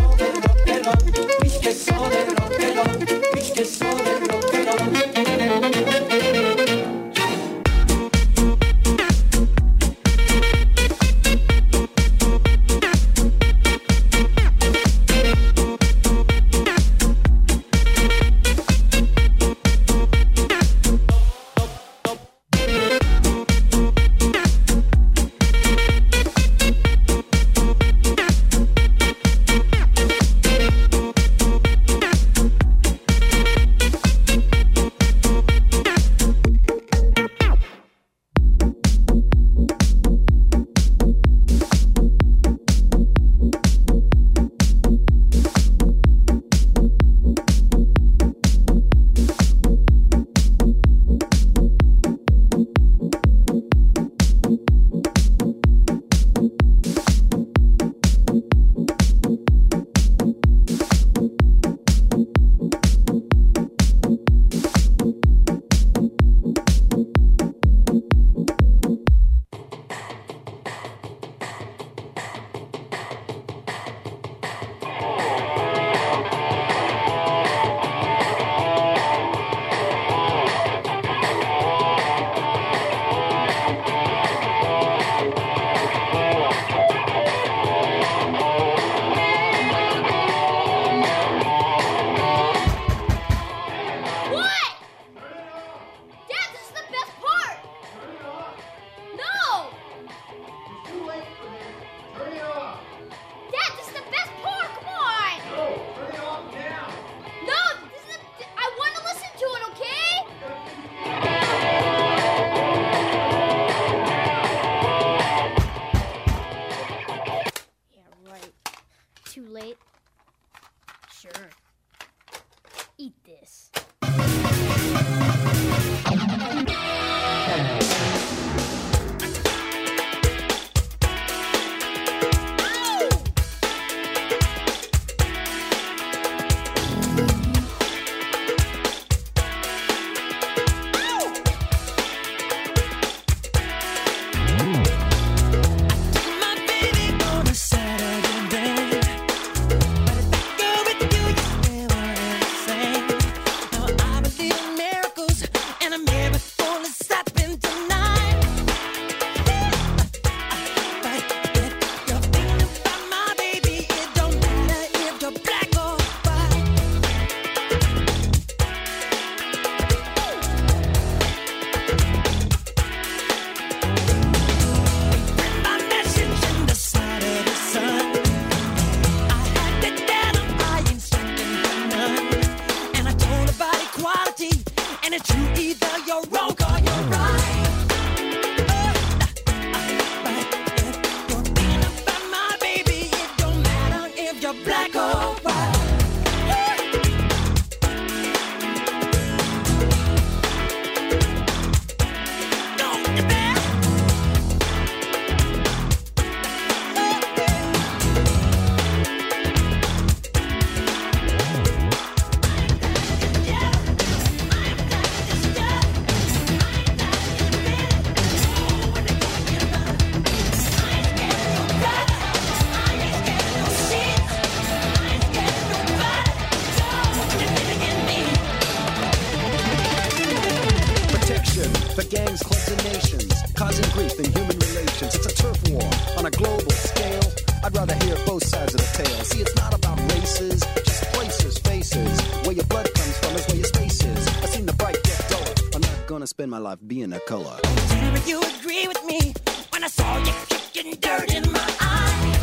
Spend my life being a color. Tell me you agree with me when I saw you kicking dirt in my eye.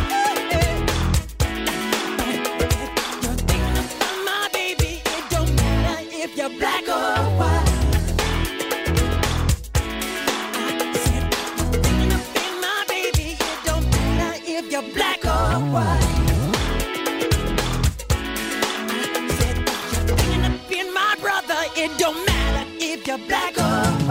You're thinking about my baby. It don't matter if you're black or white. I said you're thinking about my baby. It don't matter if you're black or white. I said you're thinking about my brother. It don't matter if you're black or white.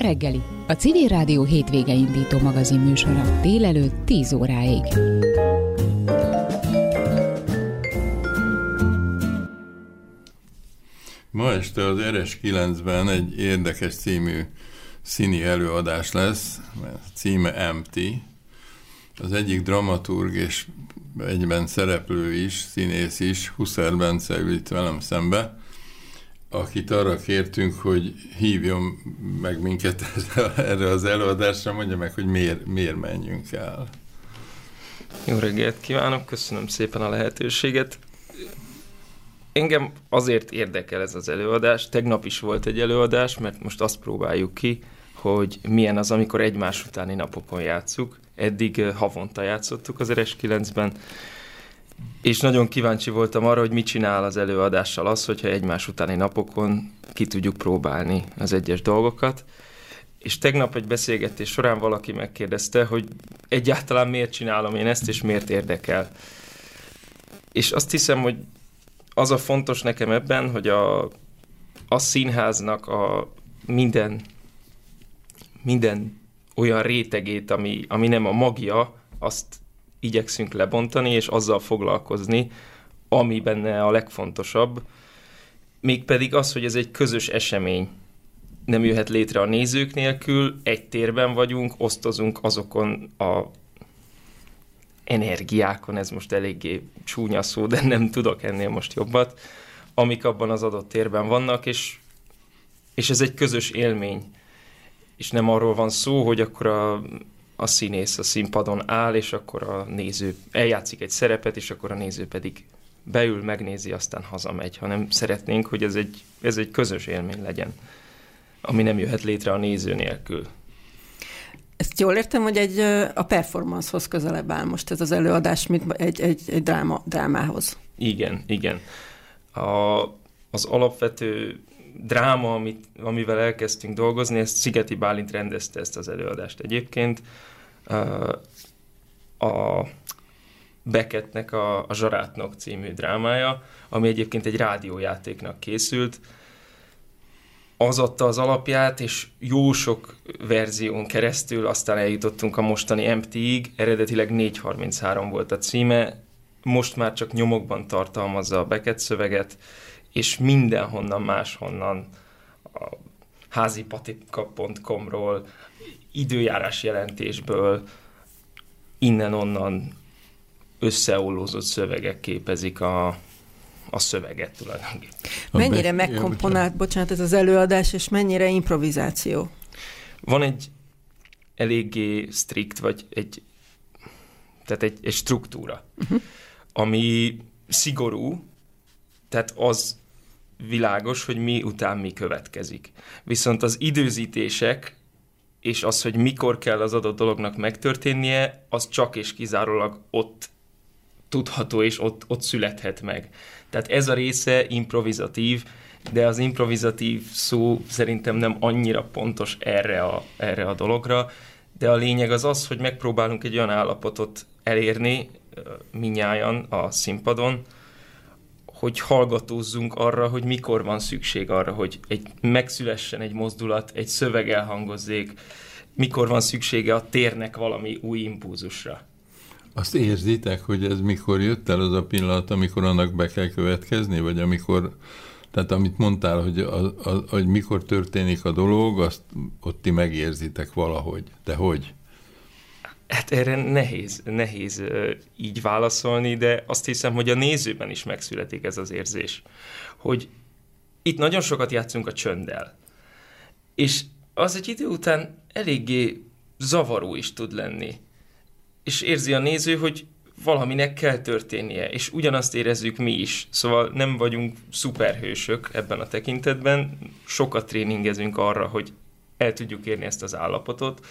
reggeli, a Civil Rádió hétvége indító magazin műsora délelőtt 10 óráig. Ma este az RS9-ben egy érdekes című színi előadás lesz, címe Empty. Az egyik dramaturg és egyben szereplő is, színész is, Huszer Bence ül itt velem szembe, akit arra kértünk, hogy hívjon meg minket erre az előadásra, mondja meg, hogy miért menjünk el. Jó reggelt kívánok, köszönöm szépen a lehetőséget. Engem azért érdekel ez az előadás, tegnap is volt egy előadás, mert most azt próbáljuk ki, hogy milyen az, amikor egymás utáni napokon játsszuk. Eddig havonta játszottuk az RS9-ben, és nagyon kíváncsi voltam arra, hogy mit csinál az előadással az, hogyha egymás utáni napokon ki tudjuk próbálni az egyes dolgokat. És tegnap egy beszélgetés során valaki megkérdezte, hogy egyáltalán miért csinálom én ezt, és miért érdekel. És azt hiszem, hogy az a fontos nekem ebben, hogy a színháznak a minden olyan rétegét, ami nem a magja, azt igyekszünk lebontani, és azzal foglalkozni, ami benne a legfontosabb. Mégpedig az, hogy ez egy közös esemény. Nem jöhet létre a nézők nélkül, egy térben vagyunk, osztozunk azokon a energiákon, ez most eléggé csúnya szó, de nem tudok ennél most jobbat, amik abban az adott térben vannak, és ez egy közös élmény. És nem arról van szó, hogy akkor a színész a színpadon áll, és akkor a néző eljátszik egy szerepet, és akkor a néző pedig beül, megnézi, aztán hazamegy, hanem szeretnénk, hogy ez egy közös élmény legyen, ami nem jöhet létre a néző nélkül. Ezt jól értem, hogy a performancehoz közelebb áll most ez az előadás, mint egy drámához. Igen. Az alapvető dráma, amivel elkezdtünk dolgozni, ezt Szigeti Bálint rendezte ezt az előadást egyébként. A Beckettnek a Zsarátnok című drámája, ami egyébként egy rádiójátéknak készült. Az adta az alapját, és jó sok verzión keresztül aztán eljutottunk a mostani Empty-ig, eredetileg 433 volt a címe, most már csak nyomokban tartalmazza a Beckett szöveget, és mindenhonnan máshonnan, a házipatika.com-ról, időjárás jelentésből, innen-onnan összeollózott szövegek képezik a szöveget tulajdonképpen. Mennyire megkomponált, bocsánat, ez az előadás, és mennyire improvizáció? Van egy eléggé strikt, vagy egy struktúra, ami szigorú, tehát az világos, hogy mi után mi következik. Viszont az időzítések, és az, hogy mikor kell az adott dolognak megtörténnie, az csak és kizárólag ott tudható, és ott születhet meg. Tehát ez a része improvizatív, de az improvizatív szó szerintem nem annyira pontos erre a dologra, de a lényeg az, hogy megpróbálunk egy olyan állapotot elérni mindnyájan a színpadon, hogy hallgatózzunk arra, hogy mikor van szükség arra, hogy megszülessen egy mozdulat, egy szöveg elhangozzék, mikor van szüksége a térnek valami új impulzusra. Azt érzitek, hogy ez mikor jött el az a pillanat, amikor annak be kell következni, vagy amikor, tehát amit mondtál, hogy mikor történik a dolog, azt ott ti megérzitek valahogy. De hogy? Hát erre nehéz így válaszolni, de azt hiszem, hogy a nézőben is megszületik ez az érzés, hogy itt nagyon sokat játszunk a csönddel, és az egy idő után eléggé zavaró is tud lenni, és érzi a néző, hogy valaminek kell történnie, és ugyanazt érezzük mi is. Szóval nem vagyunk szuperhősök ebben a tekintetben, sokat tréningezünk arra, hogy el tudjuk érni ezt az állapotot,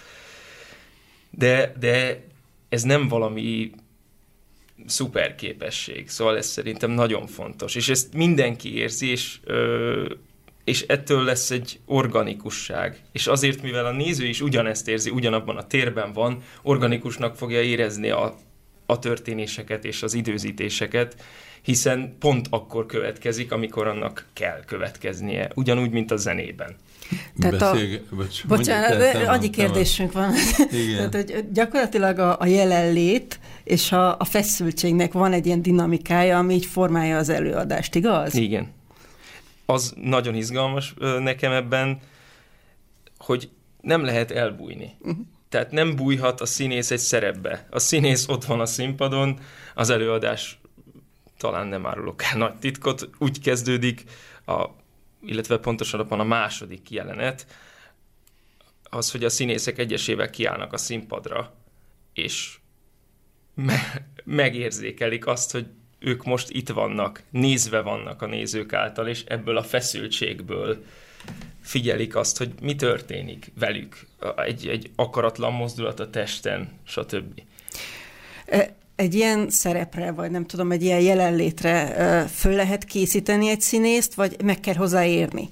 de ez nem valami szuper képesség, szóval ez szerintem nagyon fontos, és ezt mindenki érzi, és ettől lesz egy organikusság. És azért, mivel a néző is ugyanezt érzi, ugyanabban a térben van, organikusnak fogja érezni a történéseket és az időzítéseket, hiszen pont akkor következik, amikor annak kell következnie, ugyanúgy, mint a zenében. Tehát bocsánat, annyi kérdésünk van. Tehát, hogy gyakorlatilag a jelenlét és a feszültségnek van egy ilyen dinamikája, ami így formálja az előadást, igaz? Igen. Az nagyon izgalmas nekem ebben, hogy nem lehet elbújni. Tehát nem bújhat a színész egy szerepbe. A színész ott van a színpadon, az előadás, talán nem árulok el nagy titkot, úgy kezdődik, illetve pontosabban a második jelenet, az, hogy a színészek egyesével kiállnak a színpadra, és megérzékelik azt, hogy ők most itt vannak, nézve vannak a nézők által, és ebből a feszültségből figyelik azt, hogy mi történik velük, egy akaratlan mozdulat a testen, stb. Egy ilyen szerepre, vagy nem tudom, egy ilyen jelenlétre föl lehet készíteni egy színészt, vagy meg kell hozzáérni?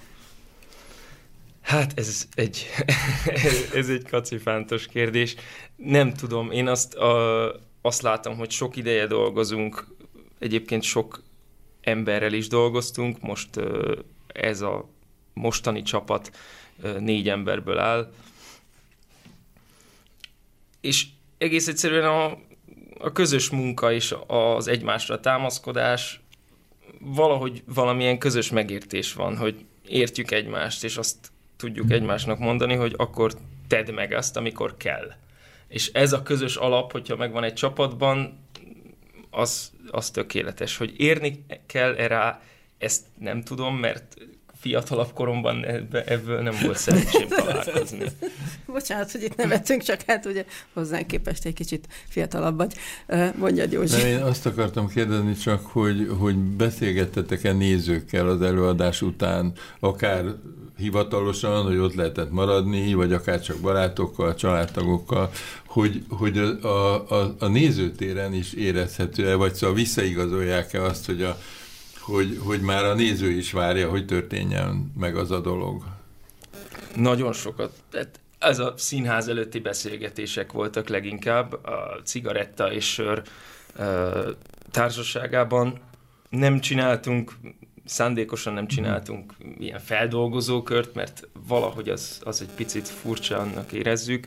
Hát ez egy kacifántos kérdés. Nem tudom, én azt látom, hogy sok ideje dolgozunk, egyébként sok emberrel is dolgoztunk, most ez a mostani csapat 4 emberből áll, és egész egyszerűen a közös munka és az egymásra támaszkodás, valahogy valamilyen közös megértés van, hogy értjük egymást, és azt tudjuk egymásnak mondani, hogy akkor tedd meg azt, amikor kell. És ez a közös alap, hogyha megvan egy csapatban, az tökéletes. Hogy érni kell-e rá, ezt nem tudom, mert fiatalabb koromban ebből nem volt szerencsém találkozni. Bocsánat, hogy itt nevetünk, csak hát ugye hozzánk képest egy kicsit fiatalabb vagy. Mondja, Gyógyi. Én azt akartam kérdezni csak, hogy beszélgettetek-e nézőkkel az előadás után, akár hivatalosan, hogy ott lehetett maradni, vagy akár csak barátokkal, családtagokkal, hogy a nézőtéren is érezhető-e, vagy szóval visszaigazolják-e azt, hogy már a néző is várja, hogy történjen meg az a dolog. Nagyon sokat. Ez a színház előtti beszélgetések voltak leginkább, a cigaretta és sör társaságában. Szándékosan nem csináltunk ilyen feldolgozókört, mert valahogy az egy picit furcsa, annak érezzük.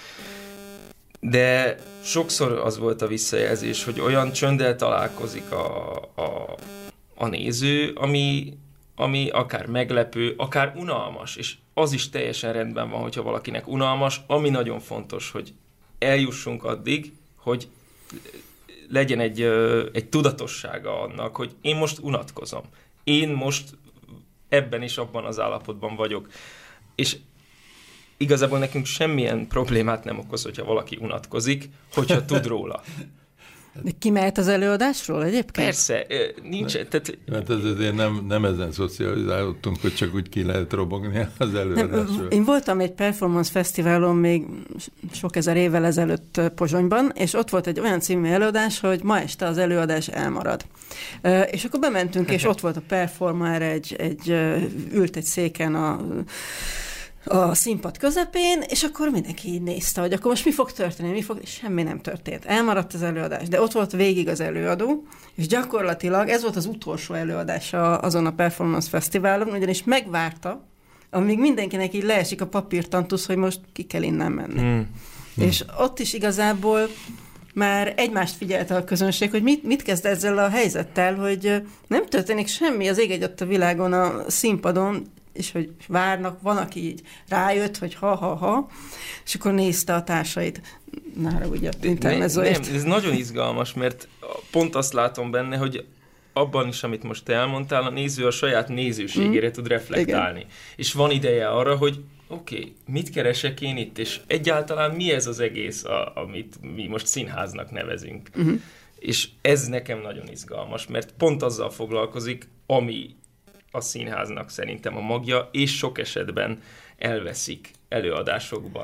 De sokszor az volt a visszajelzés, hogy olyan csönddel találkozik a néző, ami akár meglepő, akár unalmas, és az is teljesen rendben van, hogyha valakinek unalmas, ami nagyon fontos, hogy eljussunk addig, hogy legyen egy tudatossága annak, hogy én most unatkozom. Én most ebben és abban az állapotban vagyok. És igazából nekünk semmilyen problémát nem okoz, hogyha valaki unatkozik, hogyha tud róla. De ki mehet az előadásról egyébként? Persze, nincs. Mert azért nem ezen szocializálódtunk, hogy csak úgy ki lehet robogni az előadásról. Én voltam egy performance fesztiválon még sok ezer évvel ezelőtt Pozsonyban, és ott volt egy olyan című előadás, hogy ma este az előadás elmarad. És akkor bementünk, és ott volt a performer, ült egy széken a színpad közepén, és akkor mindenki így nézte, hogy akkor most mi fog történni, semmi nem történt. Elmaradt az előadás, de ott volt végig az előadó, és gyakorlatilag ez volt az utolsó előadása azon a Performance Fesztiválon, ugyanis megvárta, amíg mindenkinek így leesik a papírtantusz, hogy most ki kell innen menni. És ott is igazából már egymást figyelte a közönség, hogy mit kezd ezzel a helyzettel, hogy nem történik semmi az ég egyet a világon a színpadon, és hogy várnak, van, aki így rájött, hogy ha, és akkor nézte a társait. Nára ugye intermezzoért. Nem, ez nagyon izgalmas, mert pont azt látom benne, hogy abban is, amit most te elmondtál, a néző a saját nézőségére tud reflektálni. Igen. És van ideje arra, hogy oké, mit keresek én itt, és egyáltalán mi ez az egész, amit mi most színháznak nevezünk. És ez nekem nagyon izgalmas, mert pont azzal foglalkozik, ami a színháznak szerintem a magja, és sok esetben elveszik előadásokban.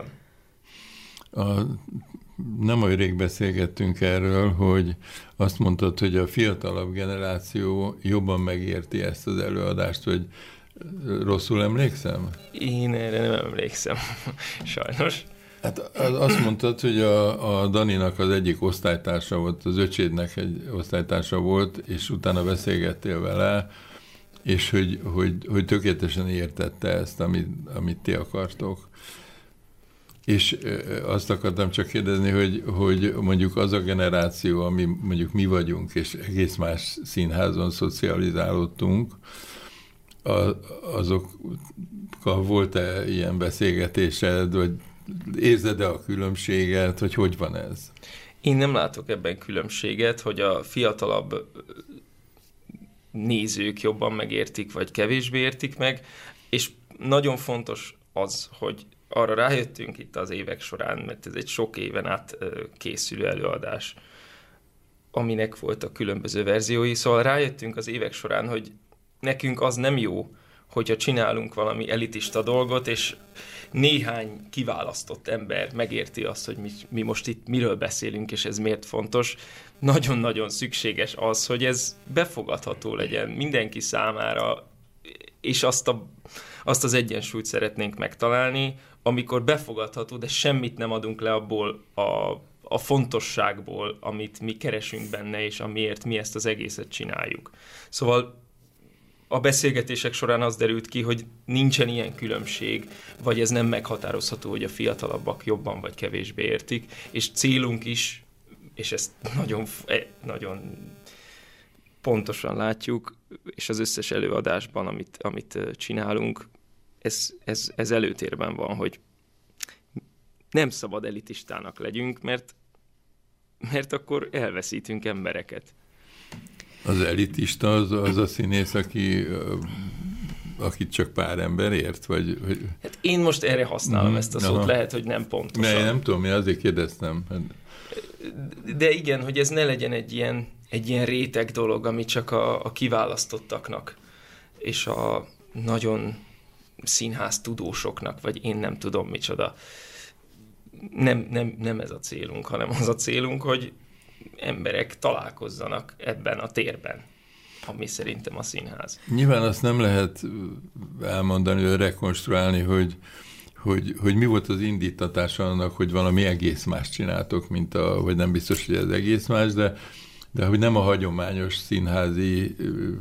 Nem olyan rég beszélgettünk erről, hogy azt mondtad, hogy a fiatalabb generáció jobban megérti ezt az előadást, hogy rosszul emlékszem? Én erre nem emlékszem, sajnos. Hát azt mondtad, hogy a Daninak az egyik osztálytársa volt, az öcsédnek egy osztálytársa volt, és utána beszélgettél vele, és hogy tökéletesen értette ezt, amit ti akartok. És azt akartam csak kérdezni, hogy mondjuk az a generáció, ami mondjuk mi vagyunk, és egész más színházon szocializálódtunk, azokkal volt-e ilyen beszélgetésed, vagy érzed-e a különbséget, hogy van ez? Én nem látok ebben különbséget, hogy a fiatalabb nézők jobban megértik, vagy kevésbé értik meg, és nagyon fontos az, hogy arra rájöttünk itt az évek során, mert ez egy sok éven át készülő előadás, aminek voltak különböző verziói, szóval rájöttünk az évek során, hogy nekünk az nem jó, hogyha csinálunk valami elitista dolgot, és néhány kiválasztott ember megérti azt, hogy mi most itt miről beszélünk, és ez miért fontos. Nagyon-nagyon szükséges az, hogy ez befogadható legyen mindenki számára, és azt az egyensúlyt szeretnénk megtalálni, amikor befogadható, de semmit nem adunk le abból a fontosságból, amit mi keresünk benne, és amiért mi ezt az egészet csináljuk. Szóval a beszélgetések során az derült ki, hogy nincsen ilyen különbség, vagy ez nem meghatározható, hogy a fiatalabbak jobban vagy kevésbé értik, és célunk is, és ezt nagyon pontosan látjuk, és az összes előadásban, amit csinálunk, ez előtérben van, hogy nem szabad elitistának legyünk, mert akkor elveszítünk embereket. Az elitista az a színész, akit csak pár ember ért? Vagy... Hát én most erre használom ezt a szót, lehet, hogy nem pontosan. Nem tudom, én azért kérdeztem. De igen, hogy ez ne legyen egy ilyen réteg dolog, ami csak a kiválasztottaknak, és a nagyon színház tudósoknak, vagy én nem tudom micsoda. Nem ez a célunk, hanem az a célunk, hogy emberek találkozzanak ebben a térben, ami szerintem a színház. Nyilván azt nem lehet elmondani, vagy rekonstruálni, hogy mi volt az indítatása annak, hogy valami egész más csináltok, vagy nem biztos, hogy ez egész más, de hogy nem a hagyományos színházi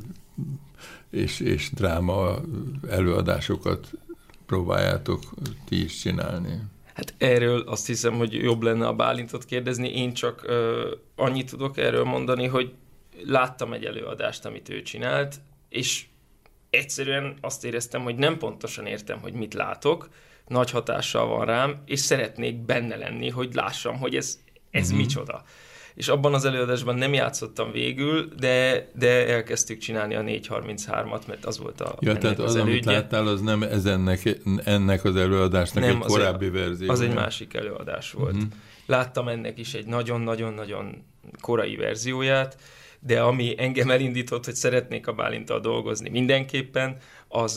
és dráma előadásokat próbáljátok ti is csinálni. Hát erről azt hiszem, hogy jobb lenne a Bálintot kérdezni. Én csak annyit tudok erről mondani, hogy láttam egy előadást, amit ő csinált, és egyszerűen azt éreztem, hogy nem pontosan értem, hogy mit látok, nagy hatással van rám, és szeretnék benne lenni, hogy lássam, hogy ez micsoda. És abban az előadásban nem játszottam végül, de elkezdtük csinálni a 433-at, mert az volt tehát az amit láttál, az nem ennek az előadásnak nem, egy korábbi verzió. Az egy másik előadás volt. Láttam ennek is egy nagyon-nagyon-nagyon korai verzióját, de ami engem elindított, hogy szeretnék a Bálinttal dolgozni mindenképpen, az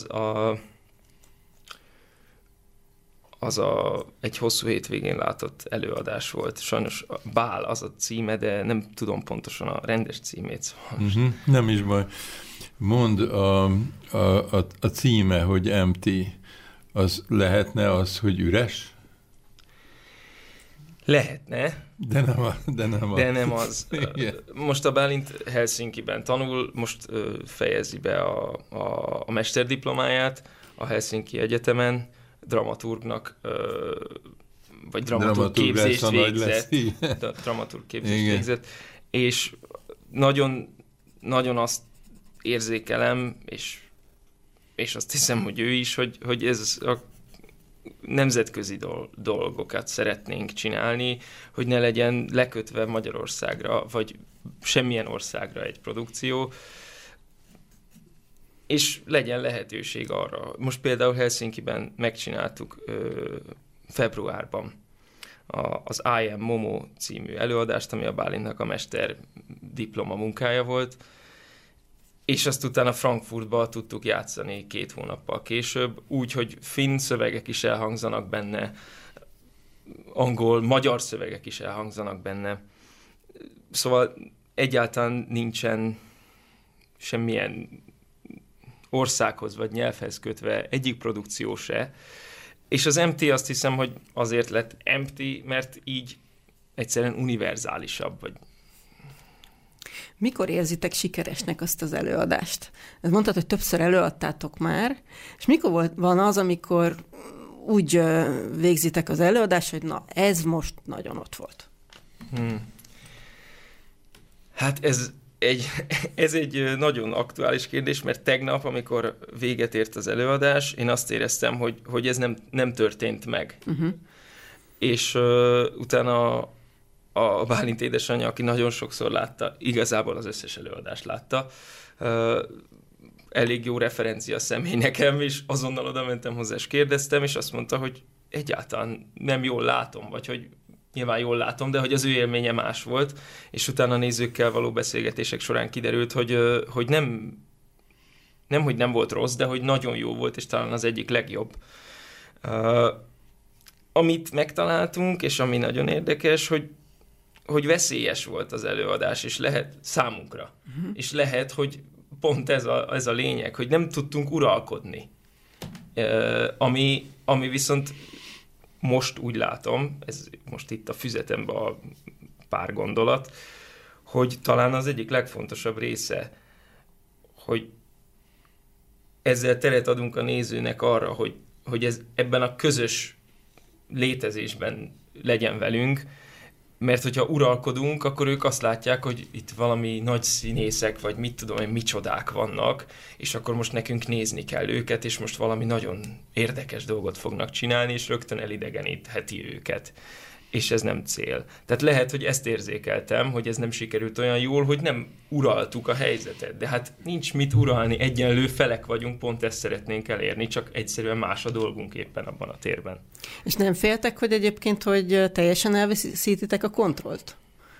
egy hosszú hétvégén látott előadás volt. Sajnos a Bál az a címe, de nem tudom pontosan a rendes címét. Szóval nem is baj. Mondd a címe, hogy Empty, az lehetne az, hogy üres? Lehetne. De nem az. Most a Bálint Helsinkiben tanul, most fejezi be a mesterdiplomáját a Helsinki Egyetemen, dramaturgnak, vagy dramaturg képzést végzett. Dramaturg képzést végzett. És nagyon, nagyon azt érzékelem, és azt hiszem, hogy ő is, hogy ez a nemzetközi dolgokat szeretnénk csinálni, hogy ne legyen lekötve Magyarországra, vagy semmilyen országra egy produkció, és legyen lehetőség arra. Most például Helsinkiben megcsináltuk februárban az I Am Momo című előadást, ami a Bálintnak a mester diploma munkája volt, és azt utána Frankfurtba tudtuk játszani 2 hónappal később, úgy, hogy finn szövegek is elhangzanak benne, angol, magyar szövegek is elhangzanak benne. Szóval egyáltalán nincsen semmilyen országhoz vagy nyelvhez kötve egyik produkció se, És az MT azt hiszem, hogy azért lett MT, mert így egyszerűen univerzálisabb. Vagy... Mikor érzitek sikeresnek azt az előadást? Mondtad, hogy többször előadtátok már, és mikor van az, amikor úgy végzitek az előadást, hogy na, ez most nagyon ott volt? Hát ez egy nagyon aktuális kérdés, mert tegnap, amikor véget ért az előadás, én azt éreztem, hogy ez nem történt meg. És utána a Bálint édesanyja, aki nagyon sokszor látta, igazából az összes előadást látta, elég jó referencia személy nekem, és azonnal oda mentem hozzá, és kérdeztem, és azt mondta, hogy egyáltalán nem jól látom, vagy hogy nyilván jól látom, de hogy az ő élménye más volt, és utána a nézőkkel való beszélgetések során kiderült, hogy hogy nem volt rossz, de hogy nagyon jó volt, és talán az egyik legjobb. Amit megtaláltunk, és ami nagyon érdekes, hogy veszélyes volt az előadás, és lehet számunkra. És lehet, hogy pont ez a lényeg, hogy nem tudtunk uralkodni. Ami viszont most úgy látom, ez most itt a füzetemben a pár gondolat, hogy talán az egyik legfontosabb része, hogy ezzel teret adunk a nézőnek arra, hogy ez ebben a közös létezésben legyen velünk, mert hogyha uralkodunk, akkor ők azt látják, hogy itt valami nagy színészek, vagy mit tudom én, micsodák vannak, és akkor most nekünk nézni kell őket, és most valami nagyon érdekes dolgot fognak csinálni, és rögtön elidegenítheti őket. És ez nem cél. Tehát lehet, hogy ezt érzékeltem, hogy ez nem sikerült olyan jól, hogy nem uraltuk a helyzetet. De hát nincs mit uralni, egyenlő felek vagyunk, pont ezt szeretnénk elérni, csak egyszerűen más a dolgunk éppen abban a térben. És nem féltek, hogy egyébként, hogy teljesen elveszítitek a kontrollt?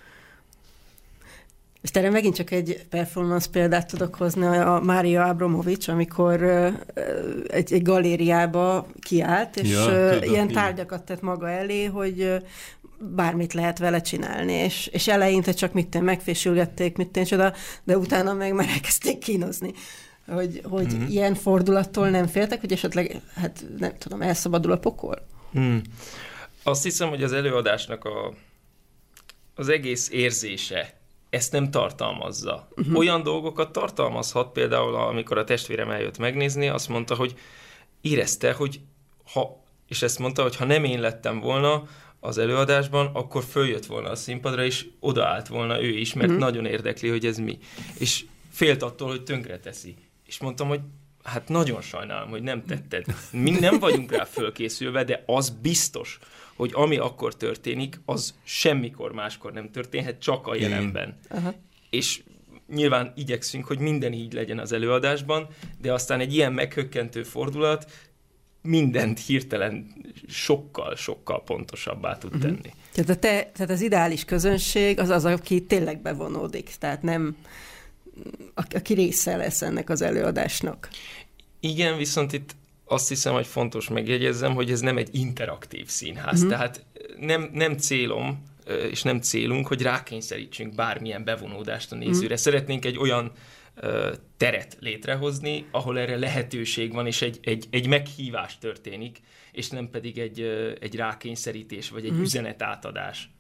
És erre megint csak egy performance példát tudok hozni, a Mária Abramovics, amikor egy galériába kiállt, és ilyen tárgyakat tett maga elé, hogy bármit lehet vele csinálni, és eleinte csak megfésülgették, csoda, de utána meg már elkezdték kínozni. Hogy ilyen fordulattól nem féltek, hogy esetleg, hát nem tudom, elszabadul a pokol? Azt hiszem, hogy az előadásnak az egész érzése ezt nem tartalmazza. Olyan dolgokat tartalmazhat, például amikor a testvérem eljött megnézni, azt mondta, hogy érezte, hogy és ezt mondta, hogy ha nem én lettem volna az előadásban, akkor följött volna a színpadra, és odaállt volna ő is, mert nagyon érdekli, hogy ez mi. És félt attól, hogy tönkreteszi. És mondtam, hogy hát nagyon sajnálom, hogy nem tetted. Mi nem vagyunk rá fölkészülve, de az biztos, hogy ami akkor történik, az semmikor máskor nem történhet, csak a jelenben. És nyilván igyekszünk, hogy minden így legyen az előadásban, de aztán egy ilyen meghökkentő fordulat mindent hirtelen sokkal pontosabbá tud tenni. Tehát az ideális közönség az, aki tényleg bevonódik, tehát nem aki része lesz ennek az előadásnak. Igen, viszont itt azt hiszem, hogy fontos megjegyezzem, hogy ez nem egy interaktív színház. Tehát nem célom, és nem célunk, hogy rákényszerítsünk bármilyen bevonódást a nézőre. Szeretnénk egy olyan teret létrehozni, ahol erre lehetőség van, és egy meghívás történik, és nem pedig egy rákényszerítés, vagy egy üzenetátadás.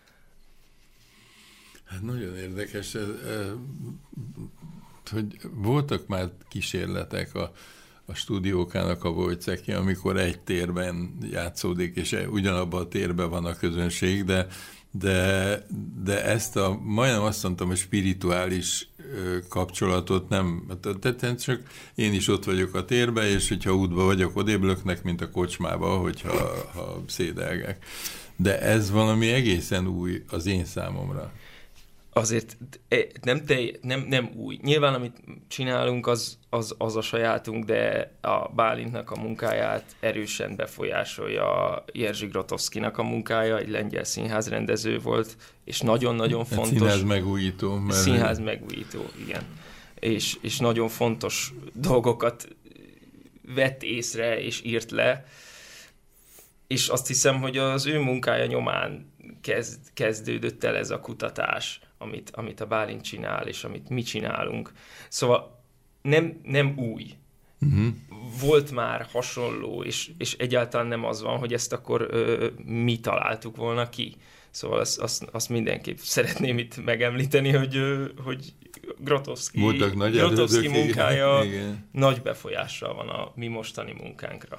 Hát nagyon érdekes, hogy voltak már kísérletek a stúdiókának a Wojciechki, amikor egy térben játszódik, és ugyanabban a térben van a közönség, de ezt majdnem azt mondtam, hogy spirituális kapcsolatot nem, tehát csak én is ott vagyok a térben, és hogyha útba vagyok, odébb löknek, mint a kocsmába, hogyha szédelgek. De ez valami egészen új az én számomra. Azért nem új. Nyilván, amit csinálunk, az a sajátunk, de a Bálintnak a munkáját erősen befolyásolja Jerzy Grotowskinak a munkája, egy lengyel színházrendező volt, és nagyon-nagyon fontos. Színház megújító. Színház megújító, igen. És nagyon fontos dolgokat vett észre és írt le, és azt hiszem, hogy az ő munkája nyomán kezdődött el ez a kutatás, amit a Bálint csinál, és amit mi csinálunk. Szóval nem új, volt már hasonló, és egyáltalán nem az van, hogy ezt akkor mi találtuk volna ki. Szóval azt mindenképp szeretném itt megemlíteni, hogy Grotowski munkája nagy befolyással van a mi mostani munkánkra.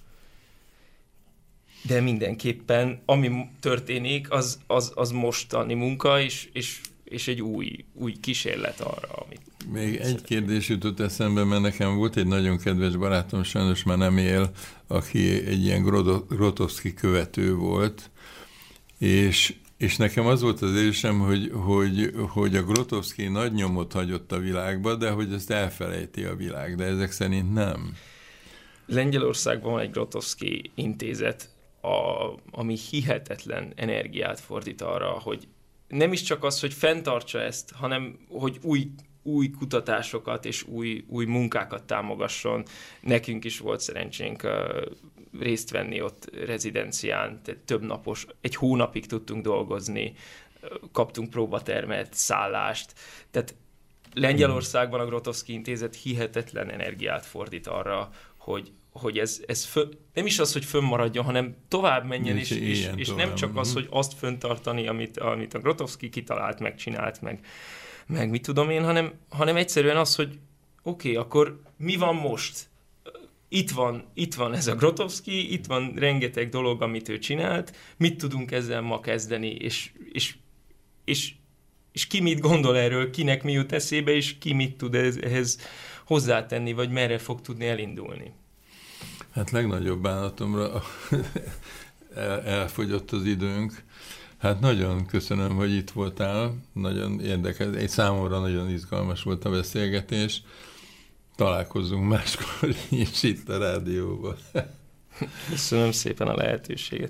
De mindenképpen, ami történik, az mostani munka, és egy új kísérlet arra, amit... Még egy kérdés jutott eszembe, mert nekem volt egy nagyon kedves barátom, sajnos már nem él, aki egy ilyen Grotowski követő volt, és nekem az volt az érzésem, hogy a Grotowski nagy nyomot hagyott a világba, de hogy ezt elfelejti a világ, de ezek szerint nem. Lengyelországban van egy Grotowski intézet, ami hihetetlen energiát fordít arra, hogy nem is csak az, hogy fenntartsa ezt, hanem hogy új kutatásokat és új munkákat támogasson. Nekünk is volt szerencsénk részt venni ott rezidencián, több napos, egy hónapig tudtunk dolgozni, kaptunk próbatermet, szállást. Tehát Lengyelországban a Grotowski intézet hihetetlen energiát fordít arra, hogy ez nem is az, hogy fönnmaradjon, hanem tovább menjen, és nem csak az, hogy azt fönntartani, amit a Grotowski kitalált, megcsinált, meg mit tudom én, hanem egyszerűen az, hogy oké, akkor mi van most? Itt van ez a Grotowski, itt van rengeteg dolog, amit ő csinált, mit tudunk ezzel ma kezdeni, és ki mit gondol erről, kinek mi jut eszébe, és ki mit tud ehhez hozzátenni, vagy merre fog tudni elindulni. Hát legnagyobb bánatomra elfogyott az időnk. Hát nagyon köszönöm, hogy itt voltál, nagyon érdekes, egy számomra nagyon izgalmas volt a beszélgetés. Találkozzunk máskor is itt a rádióban. Köszönöm szépen a lehetőséget.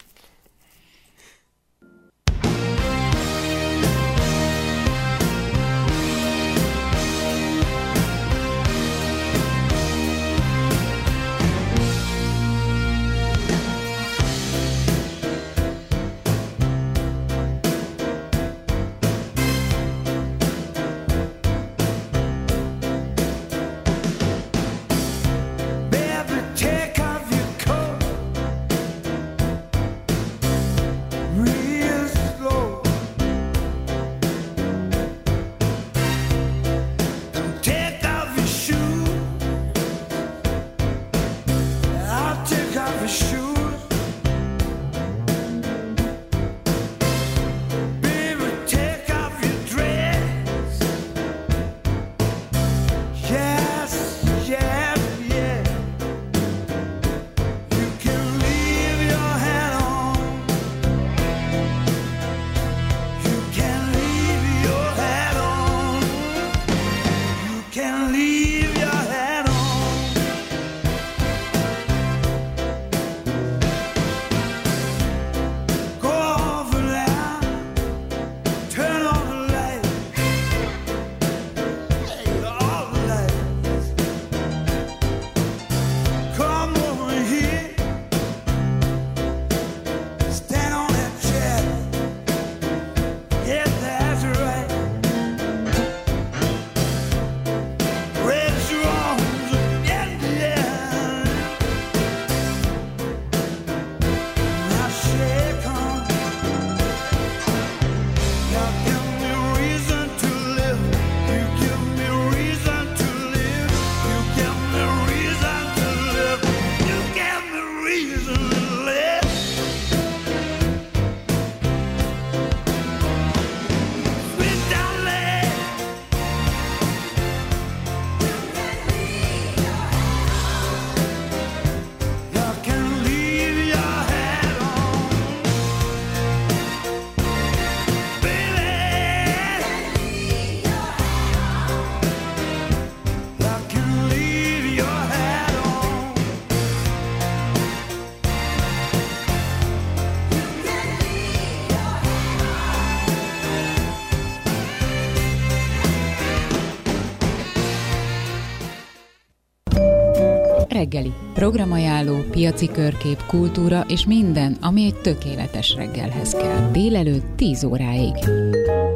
Reggeli. Programajánló, piaci körkép, kultúra és minden, ami egy tökéletes reggelhez kell. Délelőtt 10 óráig.